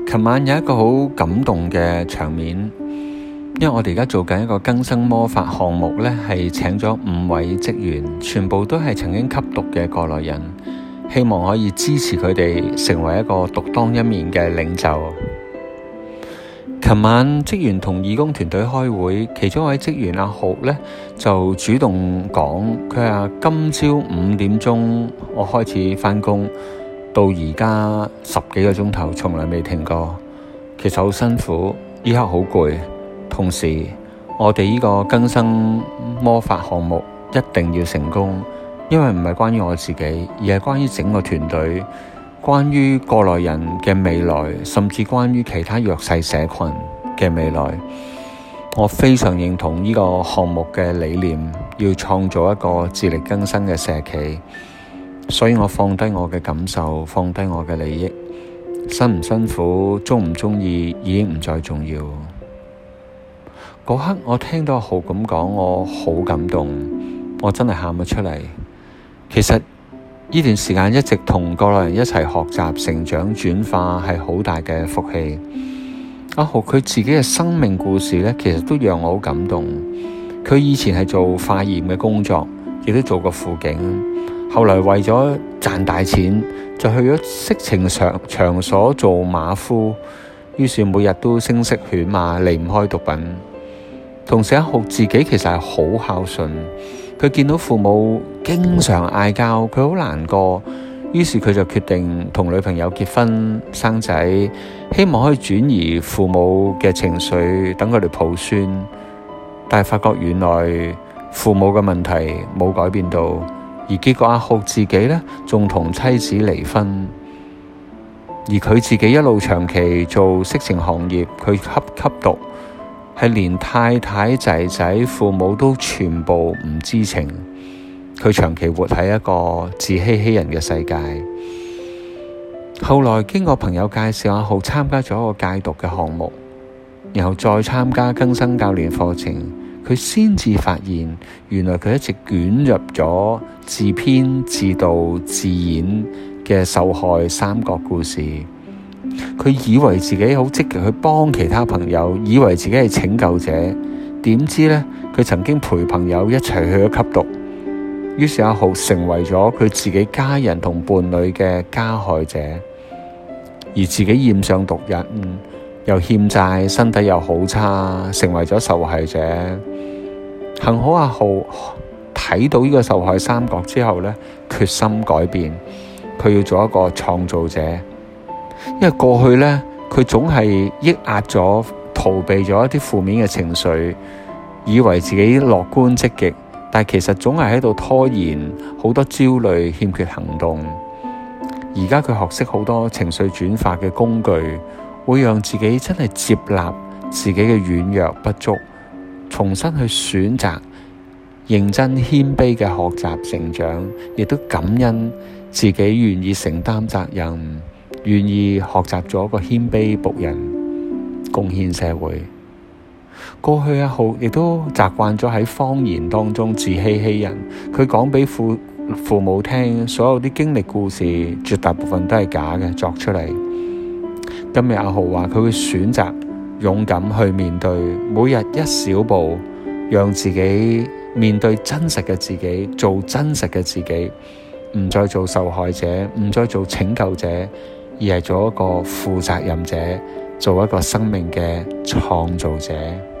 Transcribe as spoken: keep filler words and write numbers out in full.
琴晚有一個好感動嘅場面，因為我哋而家做緊一個更生魔法項目呢，係請咗五位職員，全部都係曾經吸毒嘅過來人，希望可以支持佢哋成為一個獨當一面嘅領袖。琴晚職員同義工團隊開會，其中一位職員阿豪呢就主動講，佢話今朝五點鐘我開始返工，到而家十幾個鐘頭，從來未停過。其實好辛苦，依刻好攰。同時，我哋呢個更生魔法項目一定要成功，因為唔係關於我自己，而係關於整個團隊，關於過來人嘅未來，甚至關於其他弱勢社群嘅未來。我非常認同呢個項目嘅理念，要創造一個自力更生嘅社企。所以我放低我嘅感受，放低我嘅利益，辛唔辛苦，鍾唔鍾意，已經唔再重要。嗰刻我聽到豪咁講，我好感動，我真係喊咗出嚟。其實呢段時間一直同過來人一齊學習、成長、轉化，係好大嘅福氣。阿豪佢自己嘅生命故事呢，其實都讓我好感動。佢以前係做化驗嘅工作，亦都做過輔警。後來為咗賺大錢，就去咗色情場場所做馬夫，於是每日都聲色犬馬，離唔開毒品。同時阿豪自己其實係好孝順，佢見到父母經常嗌交，佢好難過，於是佢就決定同女朋友結婚生仔，希望可以轉移父母嘅情緒，等佢哋抱孫。但係發覺原來父母嘅問題冇改變到。而結果阿豪自己呢，仲同妻子離婚，而佢自己一路長期做色情行業，佢吸吸毒，係連太太仔仔父母都全部唔知情，佢長期活喺一個自欺欺人嘅世界。後來經過朋友介紹，阿豪參加咗一個戒毒嘅項目，然後再參加更生教練課程。佢先至發現，原來佢一直捲入咗自編、自導、自演嘅受害三角故事。佢以為自己好積極去幫其他朋友，以為自己係拯救者，點知呢？佢曾經陪朋友一齊去咗吸毒，於是阿豪成為咗佢自己家人同伴侶嘅加害者，而自己染上毒癮，又欠債，身體又好差，成為咗受害者。幸好阿豪睇到呢個受害三角之後呢，決心改變，佢要做一個創造者。因為過去呢，佢總係抑壓咗、逃避咗一啲負面嘅情緒，以為自己樂觀積極，但其實總係喺度拖延，好多焦慮，欠缺行動。而家佢學識好多情緒轉化嘅工具，會讓自己真係接納自己嘅軟弱不足，重新去選擇認真謙卑嘅學習成長，亦都感恩自己願意承擔責任，願意學習做一個謙卑僕人，貢獻社會。過去阿豪亦都習慣咗喺謊言當中自欺欺人，佢講俾父父母聽，所有啲經歷故事絕大部分都係假嘅，作出嚟。今日阿豪話佢會選擇勇敢去面對，每日一小步，讓自己面對真實嘅自己，做真實嘅自己，唔再做受害者，唔再做拯救者，而係做一個負責任者，做一個生命嘅創造者。